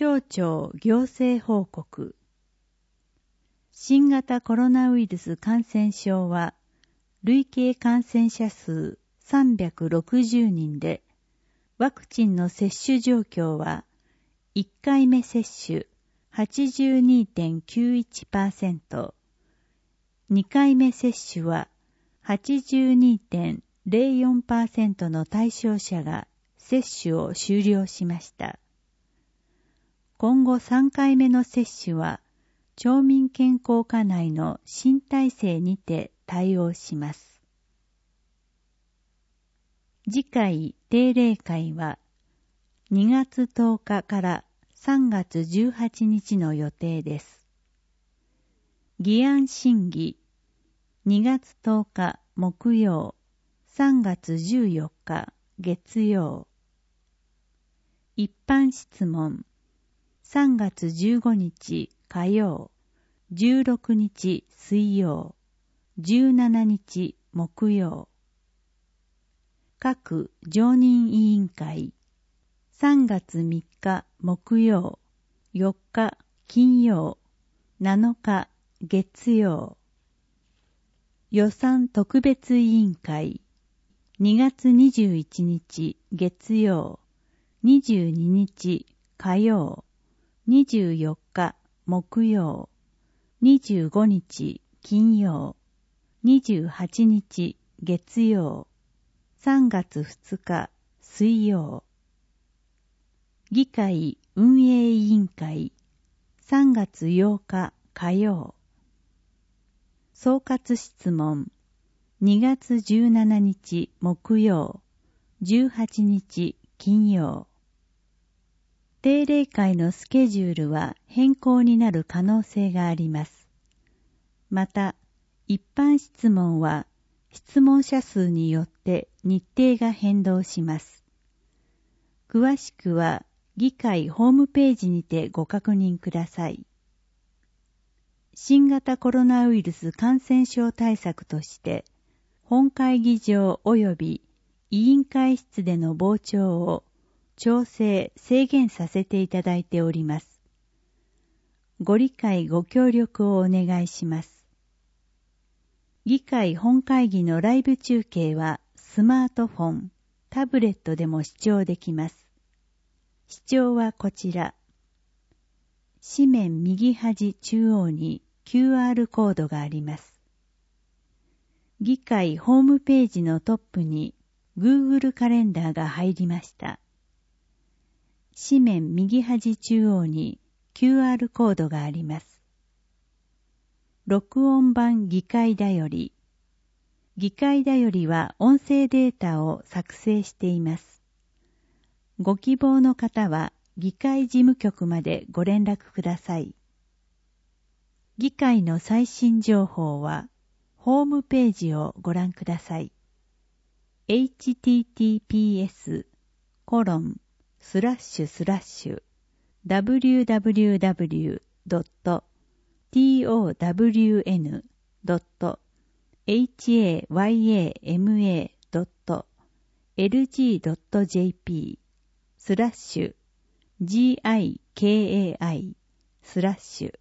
町長行政報告。新型コロナウイルス感染症は、累計感染者数360人で、ワクチンの接種状況は、1回目接種 82.91%、2回目接種は 82.04% の対象者が接種を終了しました。今後3回目の接種は、町民健康課内の新体制にて対応します。次回定例会は、2月10日から3月18日の予定です。議案審議、2月10日木曜、3月14日月曜。一般質問、3月15日火曜、16日水曜、17日木曜。各常任委員会、3月3日木曜、4日金曜、7日月曜。予算特別委員会、2月21日月曜、22日火曜、24日木曜、25日金曜、28日月曜、3月2日水曜。議会運営委員会、3月8日火曜。総括質問、2月17日木曜、18日金曜。定例会のスケジュールは変更になる可能性があります。また、一般質問は質問者数によって日程が変動します。詳しくは議会ホームページにてご確認ください。新型コロナウイルス感染症対策として、本会議場及び委員会室での傍聴を調整・制限させていただいております。ご理解ご協力をお願いします。議会本会議のライブ中継はスマートフォン、タブレットでも視聴できます。視聴はこちら。紙面右端中央に QR コードがあります。議会ホームページのトップに Google カレンダーが入りました。紙面右端中央に QR コードがあります。録音版議会だより。議会だよりは音声データを作成しています。ご希望の方は議会事務局までご連絡ください。議会の最新情報はホームページをご覧ください。https://www.town.lg.jp/gikai/